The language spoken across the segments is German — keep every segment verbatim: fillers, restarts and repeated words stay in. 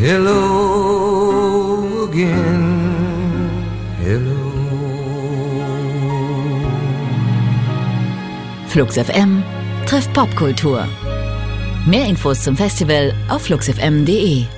Hello again, hello. Flux F M trifft Popkultur. Mehr Infos zum Festival auf flux f m punkt d e.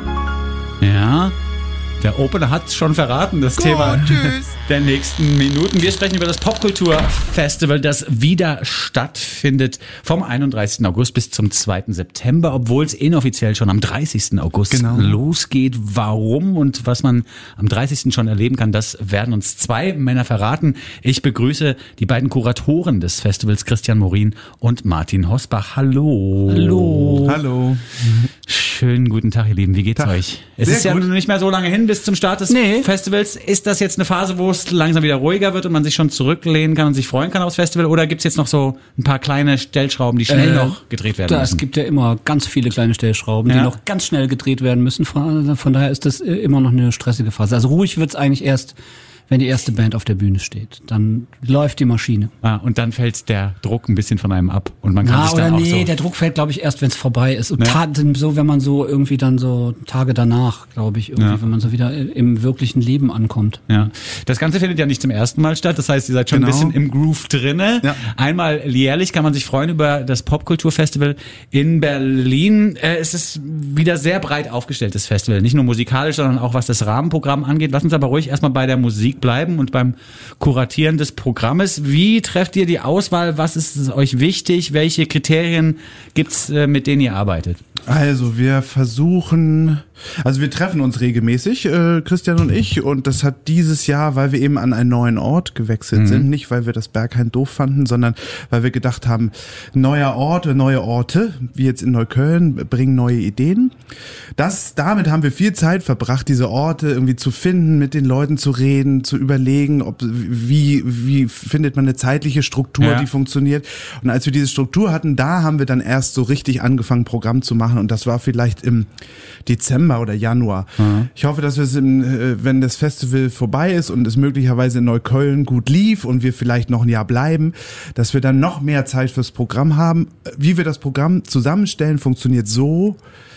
Ja, der Opener hat schon verraten, das Gut, Thema tschüss. Der nächsten Minuten. Wir sprechen über das Popkulturfestival, das wieder stattfindet vom einunddreißigsten August bis zum zweiten September, obwohl es inoffiziell schon am dreißigsten August genau. losgeht. Warum und was man am dreißigsten schon erleben kann, das werden uns zwei Männer verraten. Ich begrüße die beiden Kuratoren des Festivals, Christian Morin und Martin Hosbach. Hallo. Hallo. Hallo. Schönen guten Tag, ihr Lieben. Wie geht's Tag. euch? Es Sehr ist ja gut. nicht mehr so lange hin bis zum Start des nee. Festivals. Ist das jetzt eine Phase, wo es langsam wieder ruhiger wird und man sich schon zurücklehnen kann und sich freuen kann aufs Festival? Oder gibt's jetzt noch so ein paar kleine Stellschrauben, die schnell äh, noch gedreht werden da, müssen? Es gibt ja immer ganz viele kleine Stellschrauben, ja. die noch ganz schnell gedreht werden müssen. Von, von daher ist das immer noch eine stressige Phase. Also ruhig wird's eigentlich erst, wenn die erste Band auf der Bühne steht. Dann läuft die Maschine. Ah, und dann fällt der Druck ein bisschen von einem ab und man kann Na, sich dann oder auch nee, so der Druck fällt, glaube ich, erst, wenn es vorbei ist. Und ne? ta- so, wenn man so irgendwie dann so Tage danach, glaube ich, irgendwie, ja. wenn man so wieder im wirklichen Leben ankommt. Ja, das Ganze findet ja nicht zum ersten Mal statt. Das heißt, ihr seid schon genau. ein bisschen im Groove drinne. Ja. Einmal jährlich kann man sich freuen über das Popkulturfestival in Berlin. Äh, es ist wieder sehr breit aufgestelltes Festival. Nicht nur musikalisch, sondern auch was das Rahmenprogramm angeht. Lass uns aber ruhig erstmal bei der Musik bleiben und beim Kuratieren des Programmes. Wie trefft ihr die Auswahl? Was ist euch wichtig? Welche Kriterien gibt's, äh, mit denen ihr arbeitet? Also wir versuchen, also wir treffen uns regelmäßig, äh, Christian und ich, und das hat dieses Jahr, weil wir eben an einen neuen Ort gewechselt mhm. sind, nicht weil wir das Berghain doof fanden, sondern weil wir gedacht haben, neuer Ort, neue Orte, wie jetzt in Neukölln, bringen neue Ideen. Das, damit haben wir viel Zeit verbracht, diese Orte irgendwie zu finden, mit den Leuten zu reden, zu überlegen, ob wie wie findet man eine zeitliche Struktur, ja. die funktioniert. Und als wir diese Struktur hatten, da haben wir dann erst so richtig angefangen, Programm zu machen. Und das war vielleicht im Dezember oder Januar. Mhm. Ich hoffe, dass wir es, im, wenn das Festival vorbei ist und es möglicherweise in Neukölln gut lief und wir vielleicht noch ein Jahr bleiben, dass wir dann noch mehr Zeit fürs Programm haben. Wie wir das Programm zusammenstellen, funktioniert so: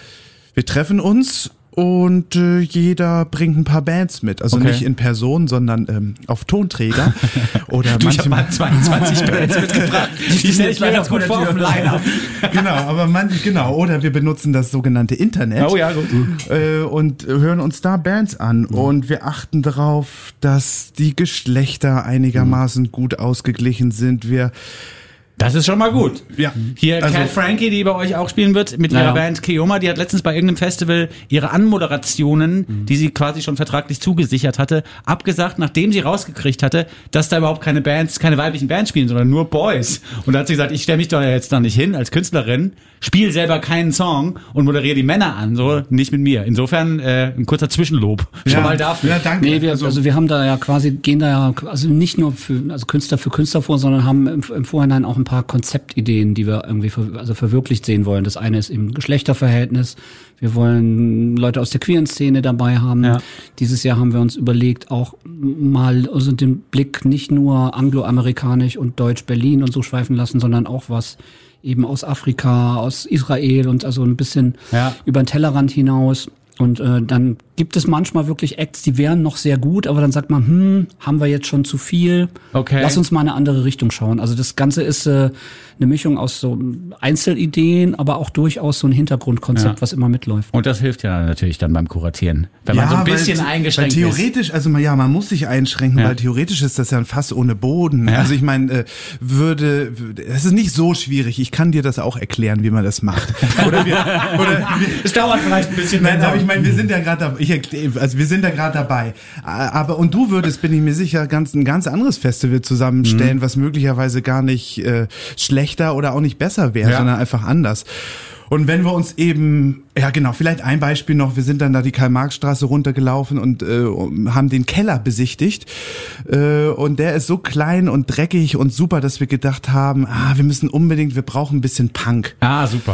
Wir treffen uns und äh, jeder bringt ein paar Bands mit. Also okay. nicht in Person, sondern ähm, auf Tonträger. Oder du, manche ich habe mal zweiundzwanzig Bands mitgebracht. Die stelle ich mir ganz gut vor auf dem Line-Up. Genau, aber man, genau. Oder wir benutzen das sogenannte Internet. Oh ja, gut. Äh, und hören uns da Bands an. Mhm. Und wir achten darauf, dass die Geschlechter einigermaßen mhm. gut ausgeglichen sind. Wir Das ist schon mal gut. Ja. Hier also, Cat Frankie, die bei euch auch spielen wird, mit ihrer ja. Band Keoma, die hat letztens bei irgendeinem Festival ihre Anmoderationen, mhm. die sie quasi schon vertraglich zugesichert hatte, abgesagt, nachdem sie rausgekriegt hatte, dass da überhaupt keine Bands, keine weiblichen Bands spielen, sondern nur Boys. Und da hat sie gesagt, ich stelle mich da jetzt da nicht hin als Künstlerin, spiele selber keinen Song und moderiere die Männer an, so nicht mit mir. Insofern äh, ein kurzer Zwischenlob schon ja. mal dafür. Ja, danke. Nee, wir, also wir haben da ja quasi, gehen da ja also nicht nur für also Künstler für Künstler vor, sondern haben im, im Vorhinein auch ein paar Konzeptideen, die wir irgendwie ver, also verwirklicht sehen wollen. Das eine ist eben Geschlechterverhältnis. Wir wollen Leute aus der queeren Szene dabei haben. Ja. Dieses Jahr haben wir uns überlegt, auch mal also den Blick nicht nur angloamerikanisch und deutsch Berlin und so schweifen lassen, sondern auch was eben aus Afrika, aus Israel und also ein bisschen ja. über den Tellerrand hinaus. Und äh, dann gibt es manchmal wirklich Acts, die wären noch sehr gut, aber dann sagt man, hm, haben wir jetzt schon zu viel? Okay. Lass uns mal in eine andere Richtung schauen. Also das Ganze ist äh, eine Mischung aus so Einzelideen, aber auch durchaus so ein Hintergrundkonzept, ja. was immer mitläuft. Und das hilft ja natürlich dann beim Kuratieren, wenn ja, man so ein bisschen weil, eingeschränkt weil theoretisch, ist. also ja, man muss sich einschränken, ja. weil theoretisch ist das ja ein Fass ohne Boden. Ja. Also ich meine, äh, würde, es ist nicht so schwierig. Ich kann dir das auch erklären, wie man das macht. Oder wir, oder wir, es dauert vielleicht ein bisschen. Nein, aber ich meine, wir sind ja gerade dabei. Ich, also wir sind da gerade dabei. Aber und du würdest, bin ich mir sicher, ganz ein ganz anderes Festival zusammenstellen, mhm. was möglicherweise gar nicht äh, schlechter oder auch nicht besser wäre, ja. sondern einfach anders. Und wenn wir uns eben, ja genau, vielleicht ein Beispiel noch, wir sind dann da die Karl-Marx-Straße runtergelaufen und äh, haben den Keller besichtigt äh, und der ist so klein und dreckig und super, dass wir gedacht haben, ah, wir müssen unbedingt, wir brauchen ein bisschen Punk. Ah, super.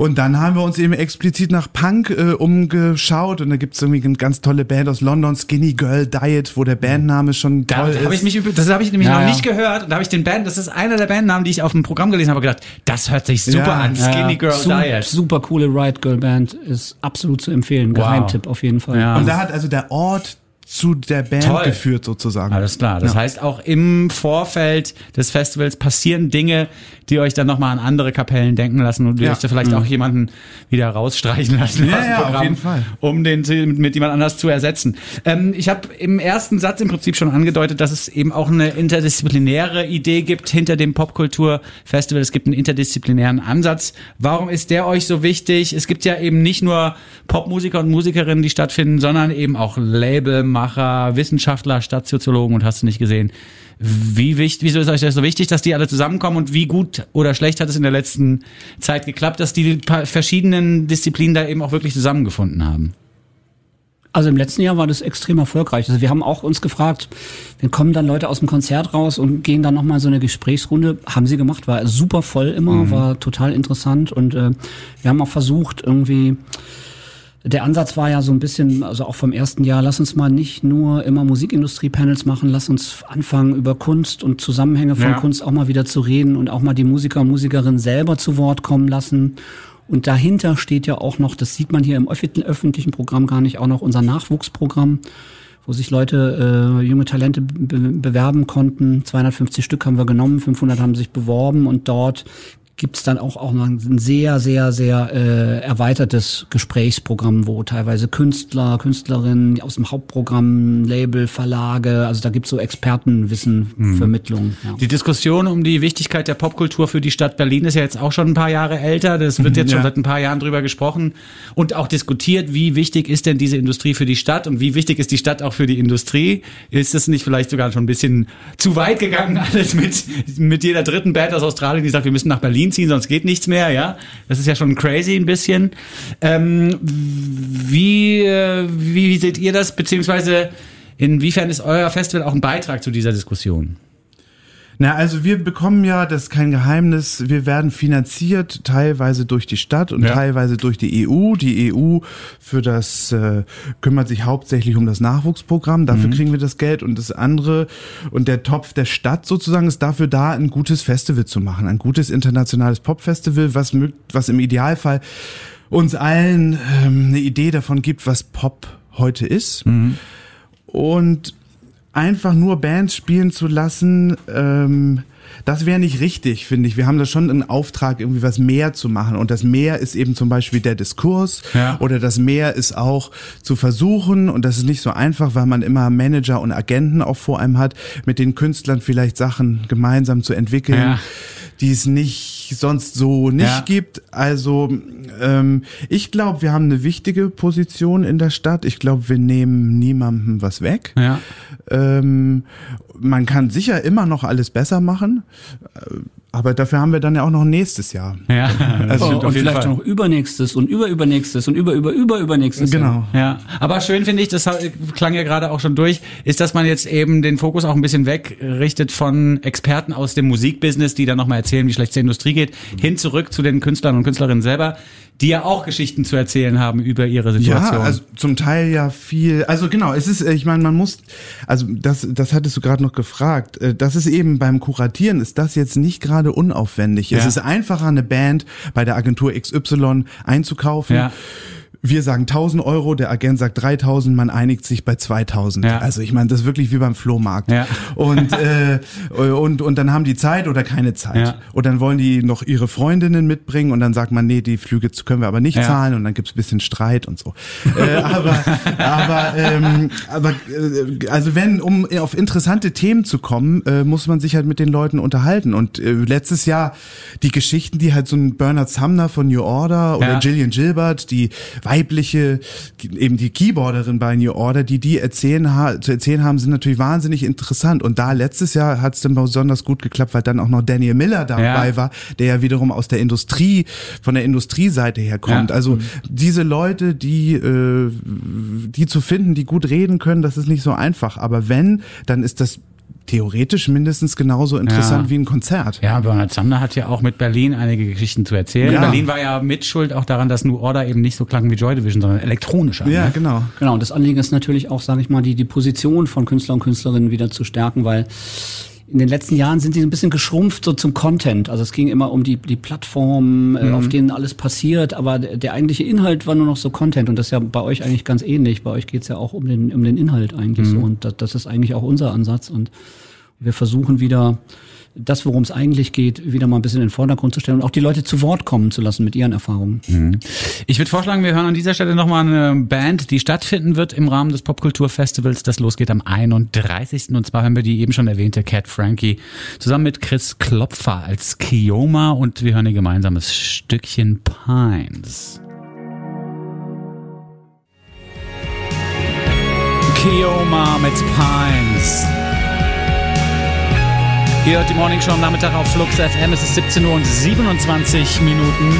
Und dann haben wir uns eben explizit nach Punk äh, umgeschaut und da gibt's irgendwie eine ganz tolle Band aus London, Skinny Girl Diet, wo der Bandname schon da toll hab ist. Ich mich, das habe ich nämlich ja, noch ja. nicht gehört und da habe ich den Band, das ist einer der Bandnamen, die ich auf dem Programm gelesen habe, gedacht, das hört sich super Ja. an, Skinny Girl Su- Diet. Super coole Riot Girl Band, ist absolut zu empfehlen. Geheimtipp auf jeden Fall. Ja. Und da hat also der Ort zu der Band Toll. geführt sozusagen. Alles klar. Das Ja. heißt, auch im Vorfeld des Festivals passieren Dinge, die euch dann nochmal an andere Kapellen denken lassen und die Ja. euch da vielleicht auch jemanden wieder rausstreichen lassen Ja, aus dem ja, auf Programm, jeden Fall. um den zu- mit jemand anders zu ersetzen. Ähm, ich habe im ersten Satz im Prinzip schon angedeutet, dass es eben auch eine interdisziplinäre Idee gibt hinter dem Popkultur-Festival. Es gibt einen interdisziplinären Ansatz. Warum ist der euch so wichtig? Es gibt ja eben nicht nur Popmusiker und Musikerinnen, die stattfinden, sondern eben auch Labelmacher, Wissenschaftler, Stadtsoziologen und hast du nicht gesehen. Wie wichtig, wieso ist euch das so wichtig, dass die alle zusammenkommen und wie gut oder schlecht hat es in der letzten Zeit geklappt, dass die pa- verschiedenen Disziplinen da eben auch wirklich zusammengefunden haben? Also im letzten Jahr war das extrem erfolgreich. Also wir haben auch uns gefragt, wir kommen dann Leute aus dem Konzert raus und gehen dann nochmal so eine Gesprächsrunde. Haben sie gemacht, war super voll immer, mhm. war total interessant und äh, wir haben auch versucht irgendwie, der Ansatz war ja so ein bisschen, also auch vom ersten Jahr, lass uns mal nicht nur immer Musikindustrie-Panels machen, lass uns anfangen, über Kunst und Zusammenhänge von Ja. Kunst auch mal wieder zu reden und auch mal die Musiker und Musikerinnen selber zu Wort kommen lassen. Und dahinter steht ja auch noch, das sieht man hier im öff- öffentlichen Programm gar nicht, auch noch unser Nachwuchsprogramm, wo sich Leute, äh, junge Talente be- bewerben konnten. zweihundertfünfzig Stück haben wir genommen, fünfhundert haben sich beworben und dort gibt's dann auch, auch noch ein sehr, sehr, sehr äh, erweitertes Gesprächsprogramm, wo teilweise Künstler, Künstlerinnen aus dem Hauptprogramm, Label, Verlage, also da gibt's so Expertenwissen, mhm. Vermittlung. Ja. Die Diskussion um die Wichtigkeit der Popkultur für die Stadt Berlin ist ja jetzt auch schon ein paar Jahre älter. Das wird jetzt Ja. schon seit ein paar Jahren drüber gesprochen und auch diskutiert, wie wichtig ist denn diese Industrie für die Stadt und wie wichtig ist die Stadt auch für die Industrie? Ist es nicht vielleicht sogar schon ein bisschen zu weit gegangen, alles mit, mit jeder dritten Band aus Australien, die sagt, wir müssen nach Berlin ziehen, sonst geht nichts mehr, ja? Das ist ja schon crazy ein bisschen. Ähm, wie, äh, wie, wie seht ihr das, beziehungsweise inwiefern ist euer Festival auch ein Beitrag zu dieser Diskussion? Na, also wir bekommen ja, das ist kein Geheimnis, wir werden finanziert teilweise durch die Stadt und Ja. teilweise durch die E U. Die E U für das äh, kümmert sich hauptsächlich um das Nachwuchsprogramm, dafür mhm. kriegen wir das Geld und das andere und der Topf der Stadt sozusagen ist dafür da, ein gutes Festival zu machen, ein gutes internationales Popfestival, was mögt, was im Idealfall uns allen ähm, eine Idee davon gibt, was Pop heute ist. Mhm. Und einfach nur Bands spielen zu lassen, ähm, das wäre nicht richtig, finde ich. Wir haben da schon einen Auftrag, irgendwie was mehr zu machen. Und das Mehr ist eben zum Beispiel der Diskurs. Ja. Oder das Mehr ist auch zu versuchen, und das ist nicht so einfach, weil man immer Manager und Agenten auch vor einem hat, mit den Künstlern vielleicht Sachen gemeinsam zu entwickeln, Ja. die es nicht sonst so nicht Ja. gibt. Also ähm, ich glaube, wir haben eine wichtige Position in der Stadt. Ich glaube, wir nehmen niemandem was weg. Ja. Ähm, man kann sicher immer noch alles besser machen, aber dafür haben wir dann ja auch noch nächstes Jahr. Ja, Also, Oh, auf und jeden vielleicht Fall. noch übernächstes und überübernächstes und über, über, über, übernächstes. Genau. Ja, aber schön finde ich, das klang ja gerade auch schon durch, ist, dass man jetzt eben den Fokus auch ein bisschen wegrichtet von Experten aus dem Musikbusiness, die dann nochmal erzählen, wie schlecht es der Industrie geht, hin zurück zu den Künstlern und Künstlerinnen selber, die ja auch Geschichten zu erzählen haben über ihre Situation. Ja, also zum Teil ja viel, also genau, es ist, ich meine, man muss, also das, das hattest du gerade noch gefragt, das ist eben beim Kuratieren, ist das jetzt nicht gerade unaufwendig. Ja. Es ist einfacher, eine Band bei der Agentur X Y einzukaufen. Ja. Wir sagen tausend Euro, der Agent sagt dreitausend, man einigt sich bei zweitausend. Ja. Also ich meine, das ist wirklich wie beim Flohmarkt. Ja. Und, äh, und, und dann haben die Zeit oder keine Zeit. Ja. Und dann wollen die noch ihre Freundinnen mitbringen und dann sagt man, nee, die Flüge können wir aber nicht Ja. zahlen und dann gibt's ein bisschen Streit und so. äh, aber aber, ähm, aber äh, also wenn, um auf interessante Themen zu kommen, äh, muss man sich halt mit den Leuten unterhalten. Und äh, letztes Jahr die Geschichten, die halt so ein Bernard Sumner von New Order oder Ja. Gillian Gilbert, die weibliche, eben die Keyboarderin bei New Order, die die erzählen, ha- zu erzählen haben, sind natürlich wahnsinnig interessant. Und da letztes Jahr hat es dann besonders gut geklappt, weil dann auch noch Daniel Miller dabei Ja. war, der ja wiederum aus der Industrie, von der Industrieseite her kommt. Ja. Also diese Leute, die, äh, die zu finden, die gut reden können, das ist nicht so einfach. Aber wenn, dann ist das theoretisch mindestens genauso interessant Ja. wie ein Konzert. Ja, Bernhard Zander hat ja auch mit Berlin einige Geschichten zu erzählen. Ja. Berlin war ja mitschuld auch daran, dass New Order eben nicht so klang wie Joy Division, sondern elektronischer. Ja, ne? genau. Genau, und das Anliegen ist natürlich auch, sage ich mal, die, die Position von Künstlern und Künstlerinnen wieder zu stärken, weil in den letzten Jahren sind sie ein bisschen geschrumpft so zum Content. Also es ging immer um die, die Plattformen, äh, Mhm. auf denen alles passiert, aber der, der eigentliche Inhalt war nur noch so Content und das ist ja bei euch eigentlich ganz ähnlich. Bei euch geht's ja auch um den, um den Inhalt eigentlich Mhm. so und das, das ist eigentlich auch unser Ansatz und wir versuchen wieder das, worum es eigentlich geht, wieder mal ein bisschen in den Vordergrund zu stellen und auch die Leute zu Wort kommen zu lassen mit ihren Erfahrungen. Ich würde vorschlagen, wir hören an dieser Stelle nochmal eine Band, die stattfinden wird im Rahmen des Popkulturfestivals, das losgeht am einunddreißigsten Und zwar haben wir die eben schon erwähnte Cat Frankie zusammen mit Chris Klopfer als Kioma und wir hören ihr gemeinsames Stückchen Pines. Kioma mit Pines. Ihr hört die Morning Show am Nachmittag auf Flux F M. Es ist siebzehn Uhr und siebenundzwanzig Minuten.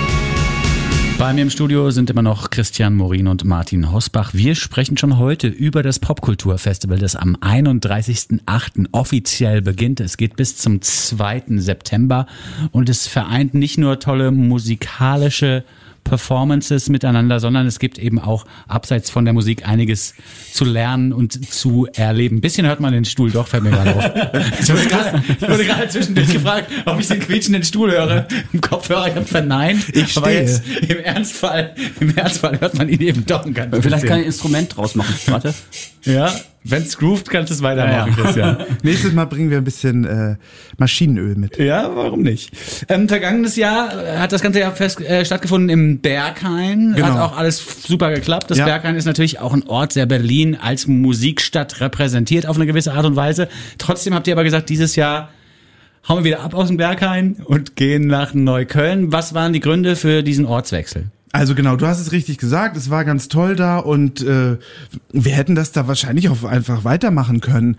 Bei mir im Studio sind immer noch Christian Morin und Martin Hosbach. Wir sprechen schon heute über das Popkulturfestival, das am einunddreißigsten achten offiziell beginnt. Es geht bis zum zweiten September und es vereint nicht nur tolle musikalische Performances miteinander, sondern es gibt eben auch abseits von der Musik einiges zu lernen und zu erleben. Ein bisschen hört man den Stuhl doch, fällt mir gerade auf. Ich wurde gerade, ich wurde gerade zwischendurch gefragt, ob ich den quietschenden Stuhl höre. Im Kopfhörer, ich habe verneint. Ich Aber stehe. jetzt im Ernstfall, im Ernstfall hört man ihn eben doch ein ganzes Vielleicht kann ich ein bisschen. Instrument draus machen. Warte. Ja, wenn's groovt, kannst du es weitermachen, Ja, ja. Christian. Nächstes Mal bringen wir ein bisschen äh, Maschinenöl mit. Ja, warum nicht? Ähm, vergangenes Jahr äh, hat das ganze Jahr fest, äh, stattgefunden im Berghain. Genau. Hat auch alles super geklappt. Das Ja. Berghain ist natürlich auch ein Ort, der Berlin als Musikstadt repräsentiert auf eine gewisse Art und Weise. Trotzdem habt ihr aber gesagt, dieses Jahr hauen wir wieder ab aus dem Berghain und gehen nach Neukölln. Was waren die Gründe für diesen Ortswechsel? Also genau, du hast es richtig gesagt, es war ganz toll da und äh, wir hätten das da wahrscheinlich auch einfach weitermachen können.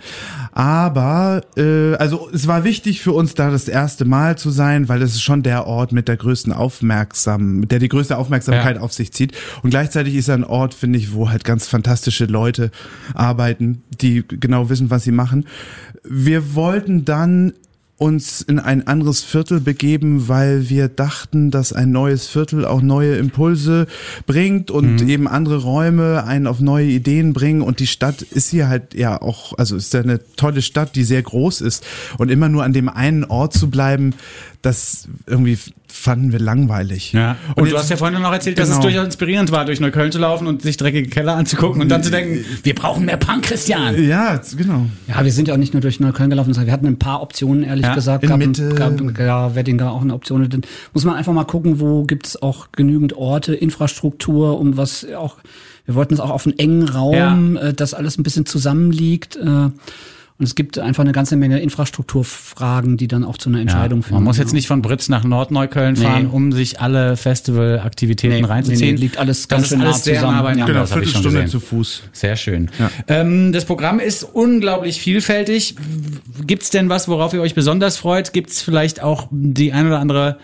Aber äh, also es war wichtig für uns da das erste Mal zu sein, weil es ist schon der Ort mit der größten Aufmerksam, der die größte Aufmerksamkeit Ja. auf sich zieht. Und gleichzeitig ist er ein Ort, finde ich, wo halt ganz fantastische Leute arbeiten, die genau wissen, was sie machen. Wir wollten dann uns in ein anderes Viertel begeben, weil wir dachten, dass ein neues Viertel auch neue Impulse bringt und mhm. eben andere Räume einen auf neue Ideen bringen und die Stadt ist hier halt ja auch, also ist ja eine tolle Stadt, die sehr groß ist und immer nur an dem einen Ort zu bleiben, das irgendwie fanden wir langweilig. Ja. Und, und jetzt, du hast ja vorhin noch erzählt, dass genau. es durchaus inspirierend war, durch Neukölln zu laufen und sich dreckige Keller anzugucken und dann zu denken, wir brauchen mehr Punk, Christian. Ja, genau. Ja, wir sind ja auch nicht nur durch Neukölln gelaufen, sondern wir hatten ein paar Optionen, ehrlich Ja, gesagt. in Gab, Mitte. gab, ja, Wedding auch eine Option. Dann muss man einfach mal gucken, wo gibt's auch genügend Orte, Infrastruktur, um was auch, wir wollten es auch auf einen engen Raum, Ja. äh, dass alles ein bisschen zusammenliegt. Äh, und es gibt einfach eine ganze Menge Infrastrukturfragen, die dann auch zu einer Entscheidung Ja, führen. man muss jetzt ja. nicht von Britz nach Nordneukölln fahren, Nee. um sich alle Festivalaktivitäten Nee, reinzuziehen. nee, nee, liegt alles das ganz ist schön nah alles sehr zusammen. nah beieinander, Genau, das habe ich schon Viertelstunde gesehen. zu Fuß. Sehr schön. Ja. Ähm, das Programm ist unglaublich vielfältig. Gibt's denn was, worauf ihr euch besonders freut? Gibt's vielleicht auch die ein oder andere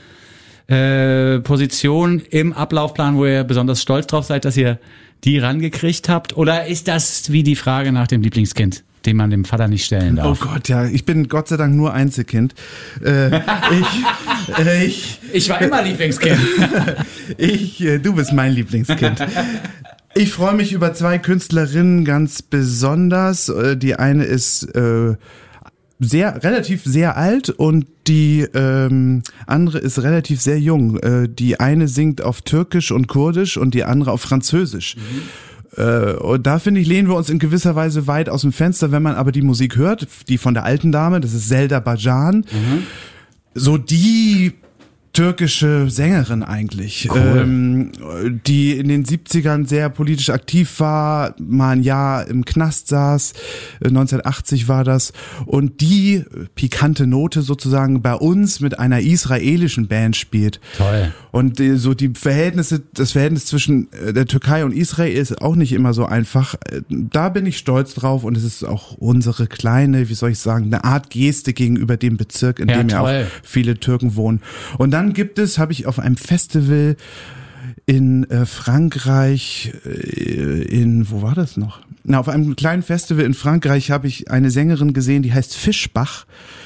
äh, Position im Ablaufplan, wo ihr besonders stolz drauf seid, dass ihr die rangekriegt habt? Oder ist das wie die Frage nach dem Lieblingskind, den man dem Vater nicht stellen Oh darf? Gott, ja, ich bin Gott sei Dank nur Einzelkind. Äh, ich, äh, ich, Ich war immer Lieblingskind. ich, äh, du bist mein Lieblingskind. Ich freue mich über zwei Künstlerinnen ganz besonders. Äh, Die eine ist äh, sehr relativ sehr alt und die ähm, andere ist relativ sehr jung. Äh, die eine singt auf Türkisch und Kurdisch und die andere auf Französisch. Mhm. Äh, und da finde ich, lehnen wir uns in gewisser Weise weit aus dem Fenster, wenn man aber die Musik hört, die von der alten Dame, das ist Selda Bajan, mhm. so die türkische Sängerin eigentlich, Cool. ähm, die in den siebzigern sehr politisch aktiv war, mal ein Jahr im Knast saß, neunzehnhundertachtzig war das, und die pikante Note sozusagen bei uns mit einer israelischen Band spielt. Toll. Und äh, so die Verhältnisse, das Verhältnis zwischen äh, der Türkei und Israel ist auch nicht immer so einfach. Äh, Da bin ich stolz drauf und es ist auch unsere kleine, wie soll ich sagen, eine Art Geste gegenüber dem Bezirk, in Ja, dem ja toll. auch viele Türken wohnen. Und dann gibt es, habe ich auf einem Festival in äh, Frankreich, äh, in, wo war das noch? na, auf einem kleinen Festival in Frankreich habe ich eine Sängerin gesehen, die heißt Fischbach.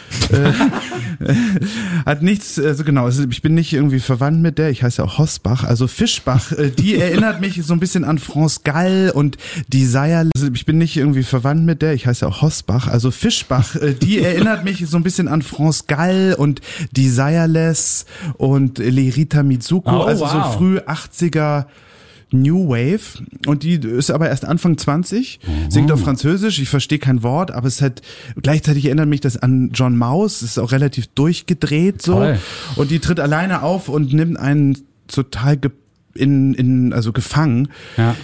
äh, hat nichts, also genau, also ich bin nicht irgendwie verwandt mit der, ich heiße ja auch Hosbach, also Fischbach, äh, die erinnert mich so ein bisschen an France Gall und Desireless, also ich bin nicht irgendwie verwandt mit der, ich heiße ja auch Hosbach, also Fischbach, äh, die erinnert mich so ein bisschen an France Gall und Desireless und Lerita Mitsuko, oh, also wow. so früh achtziger New Wave, und die ist aber erst Anfang zwanzig, mhm. singt auf Französisch, ich verstehe kein Wort, aber es hat, gleichzeitig erinnert mich das an John Maus, ist auch relativ durchgedreht so. Toll. Und die tritt alleine auf und nimmt einen total ge- in, in, also gefangen. Ja.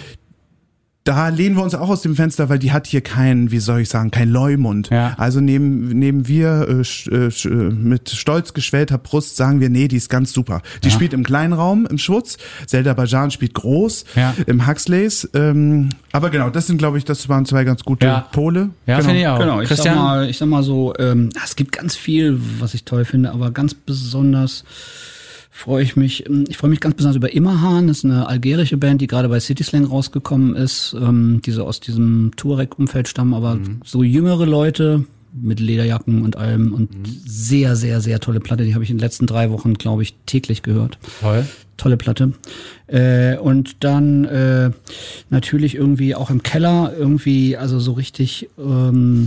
Da lehnen wir uns auch aus dem Fenster, weil die hat hier keinen, wie soll ich sagen, kein Leumund. Ja. Also nehmen, nehmen wir äh, sch, äh, mit stolz geschwellter Brust, sagen wir, nee, die ist ganz super. Die ja. spielt im kleinen Raum, im Schwutz. Zelda Bajan spielt groß, ja. im Huxleys. Ähm, aber genau, das sind, glaube ich, das waren zwei ganz gute ja. Pole. Ja, genau. finde ich auch. Genau, ich Christian? sag mal, ich sag mal so, ähm, es gibt ganz viel, was ich toll finde, aber ganz besonders freue ich mich, ich freue mich ganz besonders über Immerhan, das ist eine algerische Band, die gerade bei City Slang rausgekommen ist, ähm, die so aus diesem Tuareg-Umfeld stammen, aber mhm. so jüngere Leute mit Lederjacken und allem und mhm. sehr, sehr, sehr tolle Platte, die habe ich in den letzten drei Wochen, glaube ich, täglich gehört. Toll. Tolle Platte. Äh, und dann äh, natürlich irgendwie auch im Keller irgendwie, also so richtig ähm,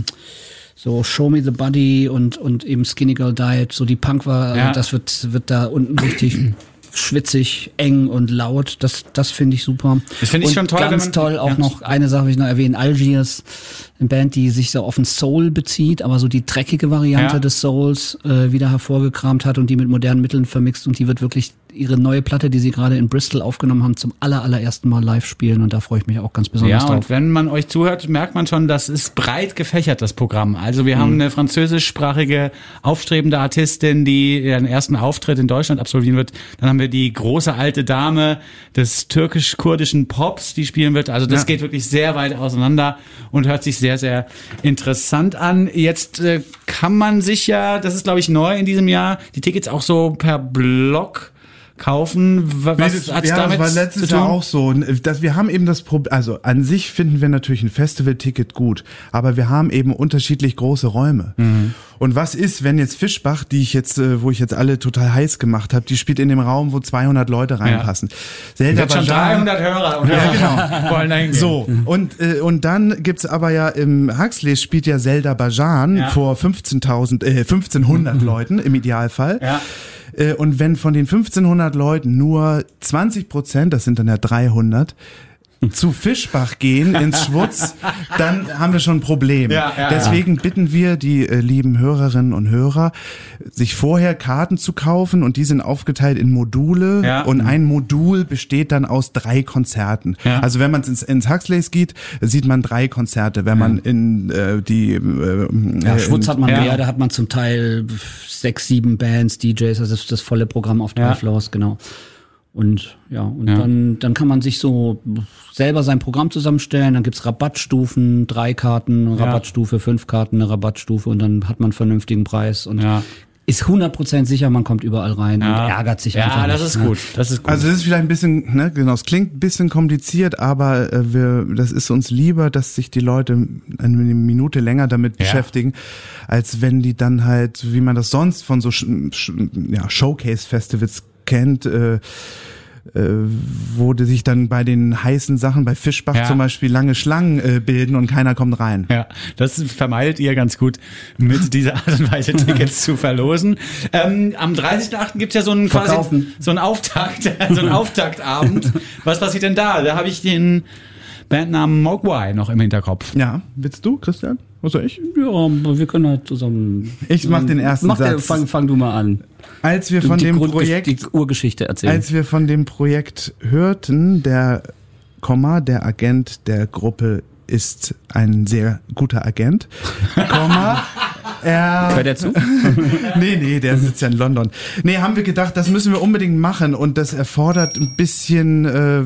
so Show Me the Body und und eben Skinny Girl Diet, so die Punk war, ja. das wird wird da unten richtig schwitzig, eng und laut. Das das finde ich super. Das finde ich und schon toll. Ganz wenn man, toll auch ja. noch eine Sache will ich noch erwähnen, Algiers, eine Band, die sich so auf den Soul bezieht, aber so die dreckige Variante ja. des Souls äh, wieder hervorgekramt hat und die mit modernen Mitteln vermixt, und die wird wirklich ihre neue Platte, die sie gerade in Bristol aufgenommen haben, zum aller, allerersten Mal live spielen, und da freue ich mich auch ganz besonders ja, drauf. Und wenn man euch zuhört, merkt man schon, das ist breit gefächert, das Programm. Also wir mhm. haben eine französischsprachige, aufstrebende Artistin, die ihren ersten Auftritt in Deutschland absolvieren wird. Dann haben wir die große alte Dame des türkisch-kurdischen Pops, die spielen wird. Also das ja. geht wirklich sehr weit auseinander und hört sich sehr, sehr interessant an. Jetzt äh, kann man sich ja, das ist glaube ich neu in diesem Jahr, die Tickets auch so per Blog kaufen. Was das, hat's ja, damit das war letztes zu tun? Jahr auch so. Dass wir haben eben das Problem, also an sich finden wir natürlich ein Festivalticket gut, aber wir haben eben unterschiedlich große Räume. Mhm. Und was ist, wenn jetzt Fischbach, die ich jetzt, wo ich jetzt alle total heiß gemacht habe, die spielt in dem Raum, wo zweihundert Leute reinpassen. Ja. Zelda Bajan, schon dreihundert Hörer und ja, genau. wollen da hingehen. So, und äh, und dann gibt's aber ja im Huxleys spielt ja Zelda Bajan ja. vor fünfzehntausend, äh, fünfzehnhundert Leuten im Idealfall. Ja. Und wenn von den fünfzehnhundert Leuten nur zwanzig Prozent, das sind dann ja dreihundert, zu Fischbach gehen ins Schwutz, dann haben wir schon ein Problem. Ja, ja, Deswegen ja. bitten wir die äh, lieben Hörerinnen und Hörer, sich vorher Karten zu kaufen, und die sind aufgeteilt in Module, ja. und ein Modul besteht dann aus drei Konzerten. Ja. Also wenn man ins, ins Huxleys geht, sieht man drei Konzerte. Wenn man in äh, die äh, ja, Schwutz hat man ja. mehr, da hat man zum Teil sechs, sieben Bands, D Js, also das, das volle Programm auf drei ja. Floors, genau. Und ja, und ja. dann dann kann man sich so selber sein Programm zusammenstellen, dann gibt's Rabattstufen, drei Karten, eine ja. Rabattstufe, fünf Karten, eine Rabattstufe, und dann hat man einen vernünftigen Preis und ja. ist hundert Prozent sicher, man kommt überall rein ja. und ärgert sich ja, einfach nicht. Ja, das ist gut. Das ist gut. Also das ist vielleicht ein bisschen, ne, genau, es klingt ein bisschen kompliziert, aber äh, wir, das ist uns lieber, dass sich die Leute eine Minute länger damit ja. beschäftigen, als wenn die dann halt, wie man das sonst von so sch- sch- ja, Showcase-Festivals kennt, äh, äh, wo die sich dann bei den heißen Sachen, bei Fischbach ja. zum Beispiel, lange Schlangen äh, bilden und keiner kommt rein. Ja, das vermeidet ihr ganz gut, mit dieser Art und Weise Tickets zu verlosen. Ähm, am dreißigsten achten gibt's ja so einen quasi, so einen Auftakt, so einen Auftaktabend. Was passiert denn da? Da habe ich den Bandnamen Mogwai noch im Hinterkopf. Ja, willst du, Christian? Was soll ich? Ja, aber wir können halt zusammen. Ich mach den ersten mach Satz. Der, fang, fang du mal an. Als wir von die dem Grund, Projekt, die Urgeschichte erzählen. Als wir von dem Projekt hörten, der Komma, der Agent der Gruppe ist ein sehr guter Agent. Komma, er... Hört er zu? nee, nee, der sitzt ja in London. Nee, haben wir gedacht, das müssen wir unbedingt machen, und das erfordert ein bisschen,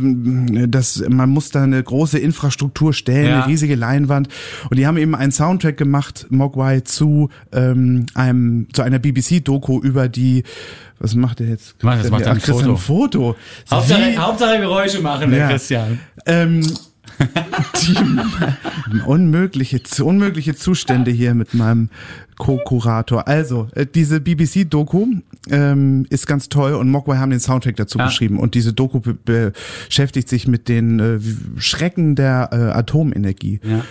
äh, das, man muss da eine große Infrastruktur stellen, ja. eine riesige Leinwand, und die haben eben einen Soundtrack gemacht, Mogwai, zu ähm, einem, zu einer B B C-Doku über die, was macht er jetzt? Mach, das macht ein Foto. Ein Foto. Hauptsache, Hauptsache Geräusche machen, der ja. Christian. Ähm, unmögliche, unmögliche Zustände hier mit meinem Co-Kurator. Also, äh, diese B B C-Doku ähm, ist ganz toll und Mogwai haben den Soundtrack dazu Ja. geschrieben und diese Doku be- beschäftigt sich mit den äh, Schrecken der äh, Atomenergie. Ja.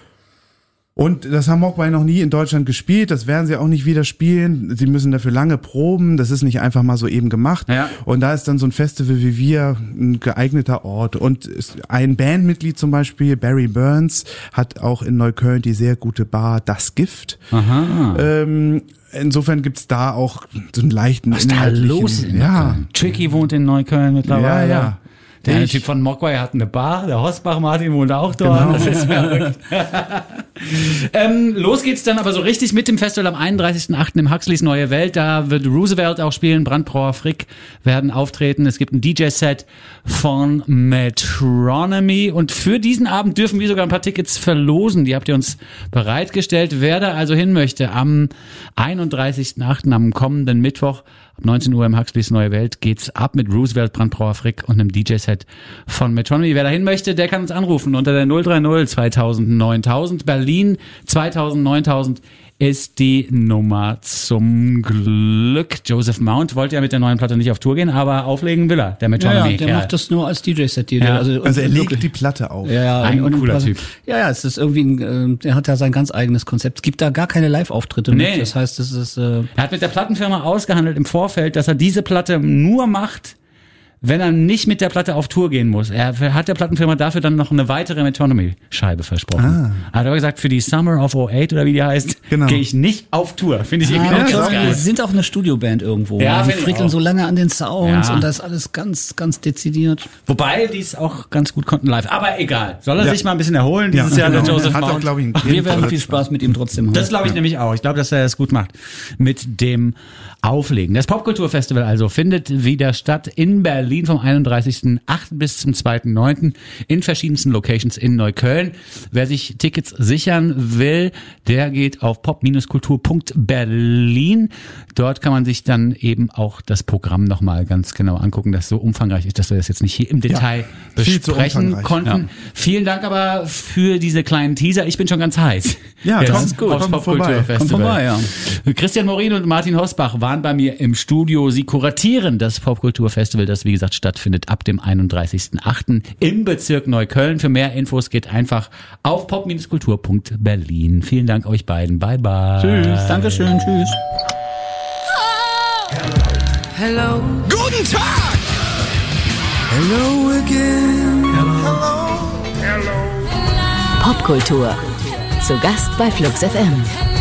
Und das haben Mogwai noch nie in Deutschland gespielt, das werden sie auch nicht wieder spielen. Sie müssen dafür lange proben, das ist nicht einfach mal so eben gemacht. Ja. Und da ist dann so ein Festival wie wir ein geeigneter Ort. Und ein Bandmitglied zum Beispiel, Barry Burns, hat auch in Neukölln die sehr gute Bar Das Gift. Aha. Ähm, insofern gibt's da auch so einen leichten Was ist da inhaltlichen- los in Ja, Neukölln? Tricky wohnt in Neukölln mittlerweile. Ja, ja. Der Ich- Typ von Mogwai hat eine Bar, der Hosbach Martin wohnt auch dort. Genau. Das ist verrückt. ähm, los geht's dann aber so richtig mit dem Festival am einunddreißigsten achten im Huxleys Neue Welt. Da wird Roosevelt auch spielen, Brandbrauer Frick werden auftreten. Es gibt ein D J-Set von Metronomy und für diesen Abend dürfen wir sogar ein paar Tickets verlosen. Die habt ihr uns bereitgestellt. Wer da also hin möchte, am einunddreißigsten achten am kommenden Mittwoch, ab neunzehn Uhr im Huxleys Neue Welt geht's ab mit Roosevelt, Brandbrauer Frick und einem D J-Set von Metronomy. Wer dahin möchte, der kann uns anrufen unter der null drei null zweitausend neuntausend. Berlin zweitausend neuntausend ist die Nummer zum Glück. Joseph Mount wollte ja mit der neuen Platte nicht auf Tour gehen, aber auflegen will er, der Ja, Metronomy. ja, der macht das nur als D J-Set. Die- Ja. Also, Also er und legt wirklich- die Platte auf. Ja, ja, Ein cooler also, Typ. Ja, ja, es ist irgendwie, ein, äh, der hat ja sein ganz eigenes Konzept. Es gibt da gar keine Live-Auftritte Nee. mit. Das heißt, es ist, äh, Er hat mit der Plattenfirma ausgehandelt im Vorfeld, dass er diese Platte nur macht, wenn er nicht mit der Platte auf Tour gehen muss. Er hat der Plattenfirma dafür dann noch eine weitere Metronomy-Scheibe versprochen. Ah. Er hat aber gesagt, für die Summer of oh acht oder wie die heißt, Genau. gehe ich nicht auf Tour. Finde ich irgendwie Ah, auch ich ganz glaube, geil. die sind auch eine Studioband irgendwo. Ja, die find ich frickeln auch. so lange an den Sounds Ja. und das ist alles ganz, ganz dezidiert. Wobei, die es auch ganz gut konnten live. Aber egal. Soll er Ja. sich mal ein bisschen erholen dieses Ja, Jahr, der genau. Joseph Hat auch, Mount? glaube ich, ein Kind. Wir werden oder viel zwei. Spaß mit ihm trotzdem haben. Das glaube ich nämlich auch. Ich glaube, dass er es gut macht mit dem Auflegen. Das Popkulturfestival also findet wieder statt in Berlin vom einunddreißigsten achten bis zum zweiten neunten in verschiedensten Locations in Neukölln. Wer sich Tickets sichern will, der geht auf pop kultur punkt berlin. Dort kann man sich dann eben auch das Programm nochmal ganz genau angucken, das so umfangreich ist, dass wir das jetzt nicht hier im Detail viel zu besprechen umfangreich. konnten. Ja. Vielen Dank aber für diese kleinen Teaser. Ich bin schon ganz heiß. Ja, Jetzt kommt gut. aufs Kommt vorbei. Popkulturfestival. Kommt vorbei, ja. Christian Morin und Martin Hosbach waren bei mir im Studio. Sie kuratieren das Popkulturfestival, das wie gesagt stattfindet ab dem einunddreißigsten achten im Bezirk Neukölln. Für mehr Infos geht einfach auf pop kultur punkt berlin. Vielen Dank euch beiden. Bye bye. Tschüss. Dankeschön. Tschüss. Hello, Guten Tag! hello again. Popkultur. Zu Gast bei Flux F M.